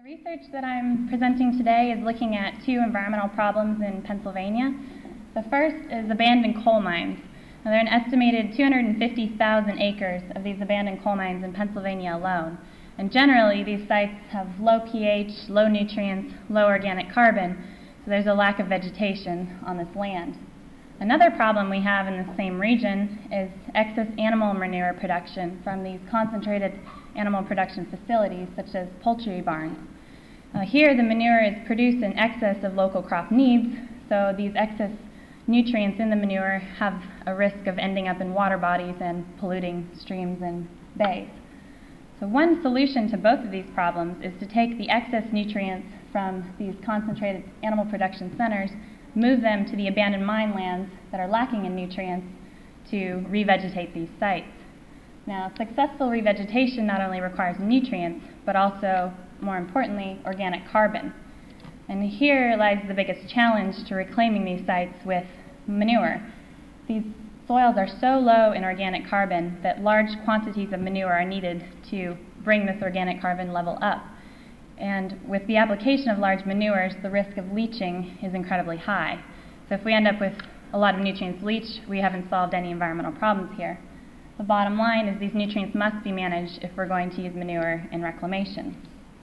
Research that I'm presenting today is looking at two environmental problems in Pennsylvania. The first is abandoned coal mines. Now, there are an estimated 250,000 acres of these abandoned coal mines in Pennsylvania alone. And generally, these sites have low pH, low nutrients, low organic carbon, so there's a lack of vegetation on this land. Another problem we have in the same region is excess animal manure production from these concentrated animal production facilities, such as poultry barns. Here, the manure is produced in excess of local crop needs, so these excess nutrients in the manure have a risk of ending up in water bodies and polluting streams and bays. So one solution to both of these problems is to take the excess nutrients from these concentrated animal production centers, move them to the abandoned mine lands that are lacking in nutrients to revegetate these sites. Now, successful revegetation not only requires nutrients, but also, more importantly, organic carbon. And here lies the biggest challenge to reclaiming these sites with manure. These soils are so low in organic carbon that large quantities of manure are needed to bring this organic carbon level up. And with the application of large manures, the risk of leaching is incredibly high. So if we end up with a lot of nutrients leached, we haven't solved any environmental problems here. The bottom line is these nutrients must be managed if we're going to use manure in reclamation.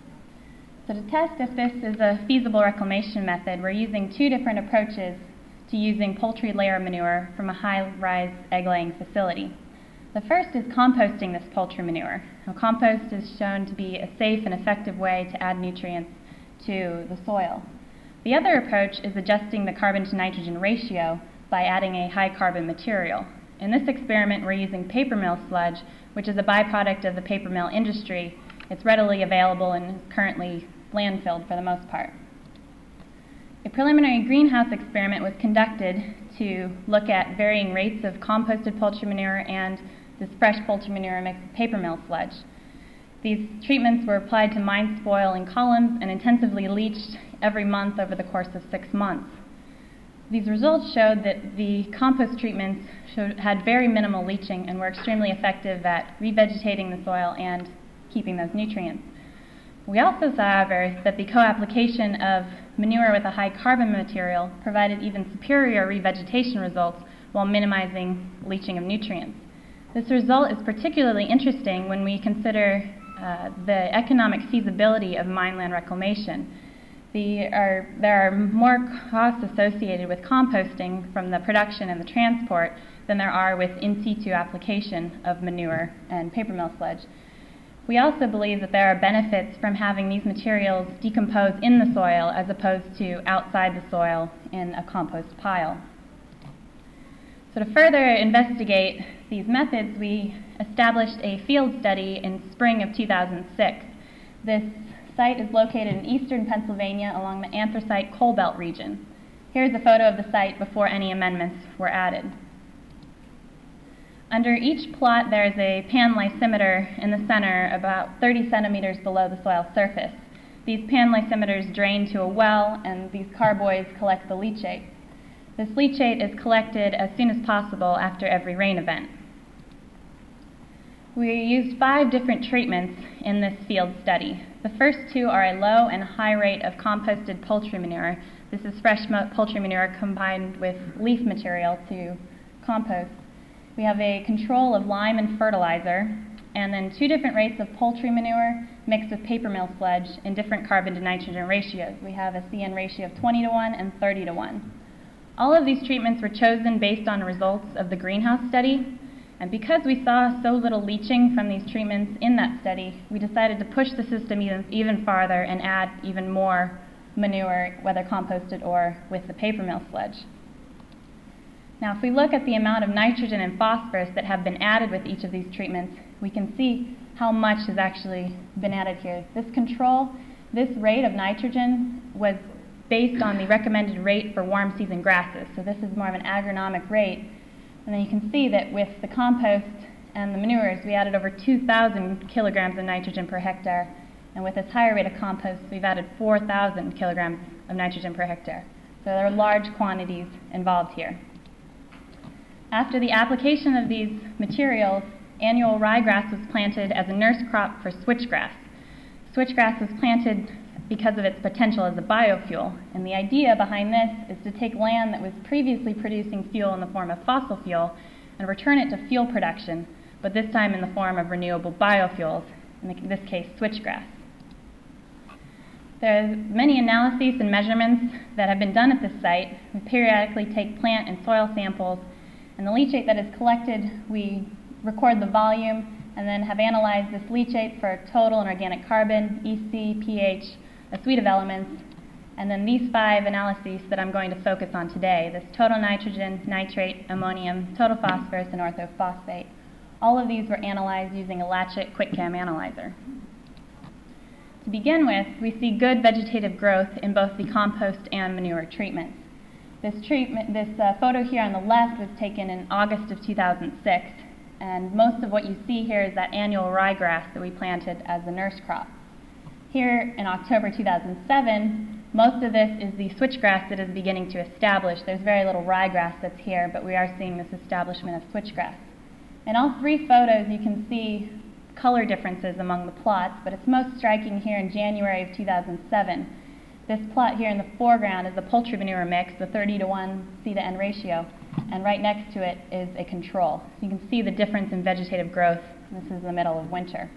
So to test if this is a feasible reclamation method, we're using two different approaches to using poultry layer manure from a high-rise egg-laying facility. The first is composting this poultry manure. Now, compost is shown to be a safe and effective way to add nutrients to the soil. The other approach is adjusting the carbon to nitrogen ratio by adding a high-carbon material. In this experiment, we're using paper mill sludge, which is a byproduct of the paper mill industry. It's readily available and is currently landfilled for the most part. A preliminary greenhouse experiment was conducted to look at varying rates of composted poultry manure and this fresh poultry manure mixed with paper mill sludge. These treatments were applied to mine spoil in columns and intensively leached every month over the course of 6 months. These results showed that the compost treatments had very minimal leaching and were extremely effective at revegetating the soil and keeping those nutrients. We also saw, however, that the co-application of manure with a high carbon material provided even superior revegetation results while minimizing leaching of nutrients. This result is particularly interesting when we consider the economic feasibility of mineland reclamation. There are more costs associated with composting from the production and the transport than there are with in situ application of manure and paper mill sludge. We also believe that there are benefits from having these materials decompose in the soil as opposed to outside the soil in a compost pile. So to further investigate these methods, we established a field study in spring of 2006. This site is located in eastern Pennsylvania along the anthracite coal belt region. Here's a photo of the site before any amendments were added. Under each plot, there is a pan lysimeter in the center about 30 centimeters below the soil surface. These pan lysimeters drain to a well, and these carboys collect the leachate. This leachate is collected as soon as possible after every rain event. We used 5 different treatments in this field study. The first 2 are a low and high rate of composted poultry manure. This is fresh poultry manure combined with leaf material to compost. We have a control of lime and fertilizer, and then 2 different rates of poultry manure mixed with paper mill sludge in different carbon to nitrogen ratios. We have a CN ratio of 20:1 and 30:1. All of these treatments were chosen based on results of the greenhouse study, and because we saw so little leaching from these treatments in that study, we decided to push the system even farther and add even more manure, whether composted or with the paper mill sludge. Now, if we look at the amount of nitrogen and phosphorus that have been added with each of these treatments, we can see how much has actually been added here. This rate of nitrogen was based on the recommended rate for warm season grasses. So this is more of an agronomic rate. And then you can see that with the compost and the manures, we added over 2,000 kilograms of nitrogen per hectare. And with this higher rate of compost, we've added 4,000 kilograms of nitrogen per hectare. So there are large quantities involved here. After the application of these materials, annual ryegrass was planted as a nurse crop for switchgrass. Switchgrass was planted because of its potential as a biofuel. And the idea behind this is to take land that was previously producing fuel in the form of fossil fuel and return it to fuel production, but this time in the form of renewable biofuels, in this case switchgrass. There are many analyses and measurements that have been done at this site. We periodically take plant and soil samples, and the leachate that is collected, we record the volume and then have analyzed this leachate for total and organic carbon, EC, pH, a suite of elements, and then these 5 analyses that I'm going to focus on today, this total nitrogen, nitrate, ammonium, total phosphorus, and orthophosphate. All of these were analyzed using a Latchet QuickChem analyzer. To begin with, we see good vegetative growth in both the compost and manure treatments. This photo here on the left was taken in August of 2006, and most of what you see here is that annual ryegrass that we planted as the nurse crop. Here in October 2007, most of this is the switchgrass that is beginning to establish. There's very little ryegrass that's here, but we are seeing this establishment of switchgrass. In all 3 photos, you can see color differences among the plots, but it's most striking here in January of 2007. This plot here in the foreground is the poultry manure mix, the 30:1 C/N ratio, and right next to it is a control. So you can see the difference in vegetative growth. This is the middle of winter.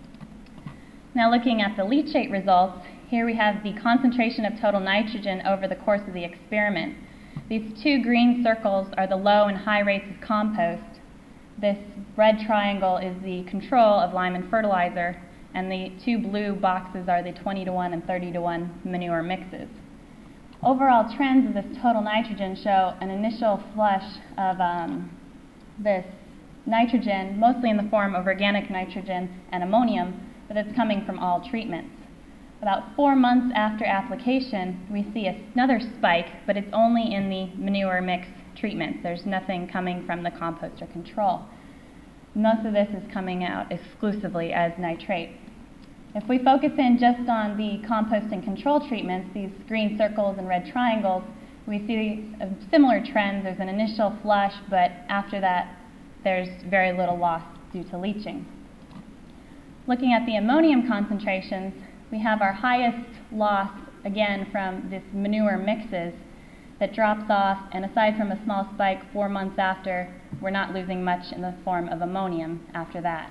Now looking at the leachate results, here we have the concentration of total nitrogen over the course of the experiment. These 2 green circles are the low and high rates of compost. This red triangle is the control of Lyman fertilizer, and the 2 blue boxes are the 20:1 and 30:1 manure mixes. Overall trends of this total nitrogen show an initial flush of this nitrogen, mostly in the form of organic nitrogen and ammonium, but it's coming from all treatments. About 4 months after application, we see another spike, but it's only in the manure mix treatments. There's nothing coming from the compost or control. Most of this is coming out exclusively as nitrate. If we focus in just on the compost and control treatments, these green circles and red triangles, we see a similar trend. There's an initial flush, but after that, there's very little loss due to leaching. Looking at the ammonium concentrations, we have our highest loss, again, from this manure mixes that drops off, and aside from a small spike 4 months after, we're not losing much in the form of ammonium after that.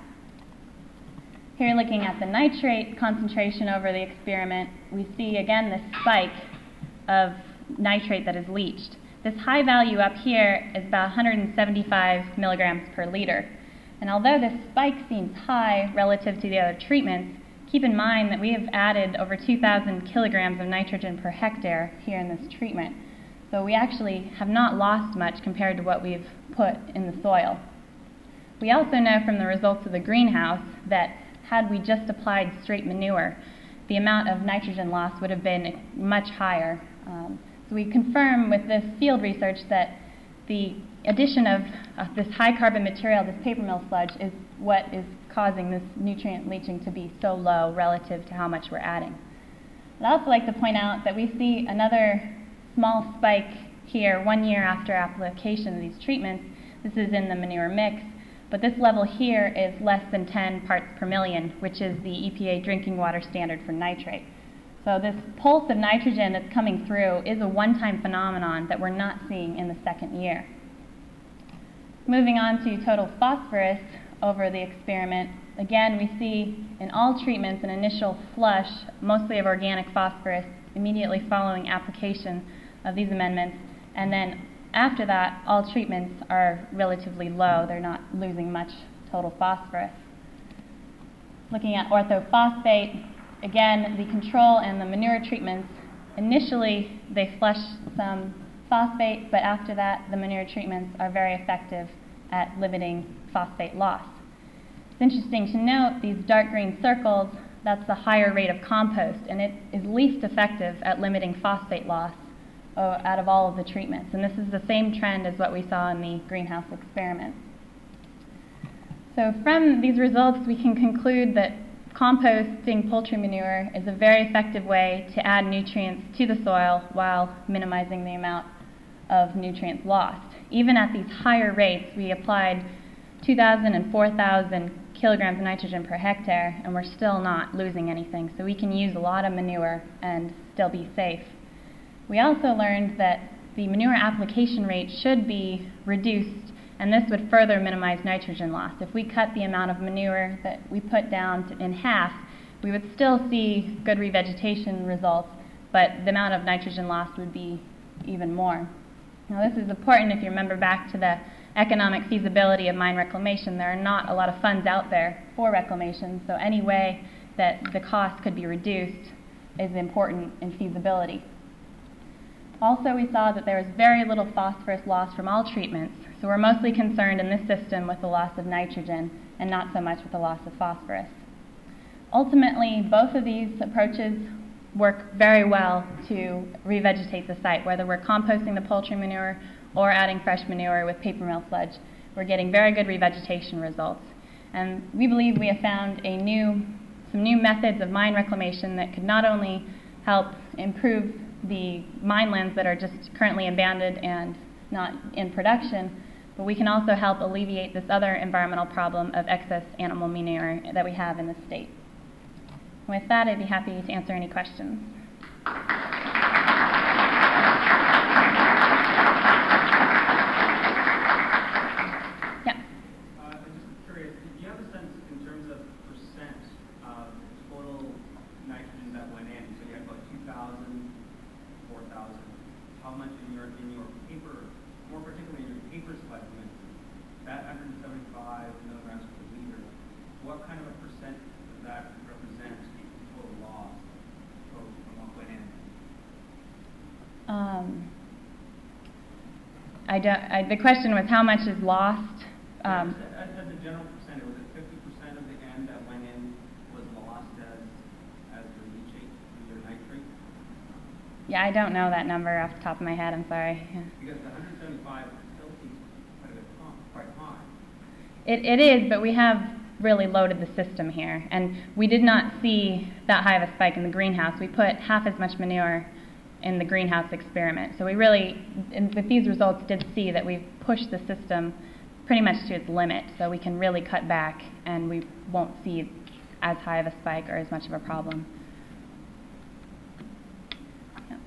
Here looking at the nitrate concentration over the experiment, we see again this spike of nitrate that is leached. This high value up here is about 175 milligrams per liter. And although this spike seems high relative to the other treatments, keep in mind that we have added over 2,000 kilograms of nitrogen per hectare here in this treatment. So we actually have not lost much compared to what we've put in the soil. We also know from the results of the greenhouse that had we just applied straight manure, the amount of nitrogen loss would have been much higher. So we confirm with this field research that the addition of this high carbon material, this paper mill sludge, is what is causing this nutrient leaching to be so low relative to how much we're adding. I'd also like to point out that we see another small spike here 1 year after application of these treatments. This is in the manure mix, but this level here is less than 10 parts per million, which is the EPA drinking water standard for nitrate. So this pulse of nitrogen that's coming through is a one-time phenomenon that we're not seeing in the second year. Moving on to total phosphorus over the experiment, again we see in all treatments an initial flush, mostly of organic phosphorus, immediately following application of these amendments, and then after that all treatments are relatively low. They're not losing much total phosphorus. Looking at orthophosphate, again the control and the manure treatments, initially they flush some phosphate, but after that the manure treatments are very effective at limiting phosphate loss. It's interesting to note these dark green circles, that's the higher rate of compost, and it is least effective at limiting phosphate loss out of all of the treatments. And this is the same trend as what we saw in the greenhouse experiment. So from these results, we can conclude that composting poultry manure is a very effective way to add nutrients to the soil while minimizing the amount of nutrients lost. Even at these higher rates, we applied 2,000 and 4,000 kilograms of nitrogen per hectare, and we're still not losing anything. So we can use a lot of manure and still be safe. We also learned that the manure application rate should be reduced, and this would further minimize nitrogen loss. If we cut the amount of manure that we put down in half, we would still see good revegetation results, but the amount of nitrogen loss would be even more. Now this is important if you remember back to the economic feasibility of mine reclamation. There are not a lot of funds out there for reclamation, so any way that the cost could be reduced is important in feasibility. Also, we saw that there was very little phosphorus loss from all treatments, so we're mostly concerned in this system with the loss of nitrogen and not so much with the loss of phosphorus. Ultimately, both of these approaches work very well to revegetate the site, whether we're composting the poultry manure or adding fresh manure with paper mill sludge. We're getting very good revegetation results. And we believe we have found some new methods of mine reclamation that could not only help improve the mine lands that are just currently abandoned and not in production, but we can also help alleviate this other environmental problem of excess animal manure that we have in the state. With that, I'd be happy to answer any questions. Yeah. I'm just curious, do you have a sense in terms of percent of total nitrogen that went in? So you had about 2,000, 4,000. How much in your paper, more particularly in your paper supplement, that 175 milligrams per liter, what kind of a percent does that represent total loss from what went in? The question was how much is lost. As a general percentage, was it 50% of the end that went in was lost as the leachate, your nitrate? Yeah, I don't know that number off the top of my head. I'm sorry. Yeah. Because the 175 still seems quite high. It is, but we have really loaded the system here, and we did not see that high of a spike in the greenhouse. We put half as much manure in the greenhouse experiment. So we really, with these results, did see that we've pushed the system pretty much to its limit, so we can really cut back and we won't see as high of a spike or as much of a problem. Yep.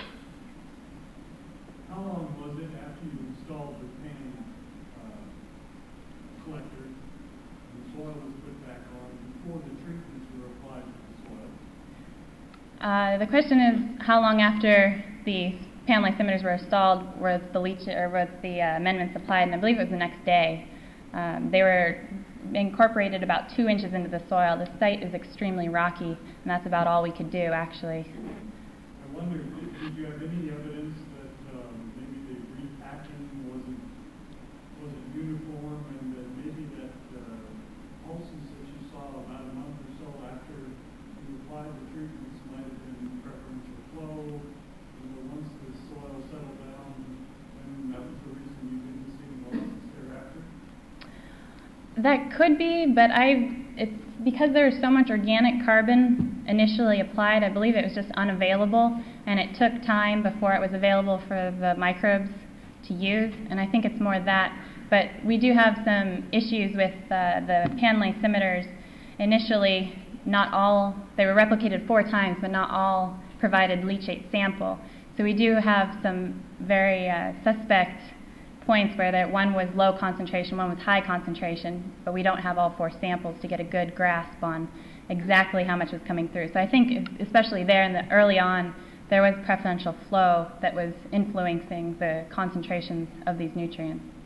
How long was it after you installed the pan collector, the soil was put back on, before the treatments were applied to the soil? The question is how long after the pan lysimeters were installed was the amendments applied, and I believe it was the next day. They were incorporated about 2 inches into the soil. The site is extremely rocky, and that's about all we could do, actually. I wonder, did you have any evidence that maybe the repacking wasn't uniform, and that maybe that pulses that you saw about a month or so after you applied the treatments might have been preferential flow? Once the soil settled down, and that was the reason you didn't see any losses thereafter? That could be, but it's because there was so much organic carbon initially applied, I believe it was just unavailable, and it took time before it was available for the microbes to use, and I think it's more that. But we do have some issues with the pan lysimeters. Initially, not all, they were replicated 4 times, but not all provided leachate sample. So we do have some very suspect points where one was low concentration, one was high concentration, but we don't have all 4 samples to get a good grasp on exactly how much was coming through. So I think, especially there in the early on, there was preferential flow that was influencing the concentrations of these nutrients.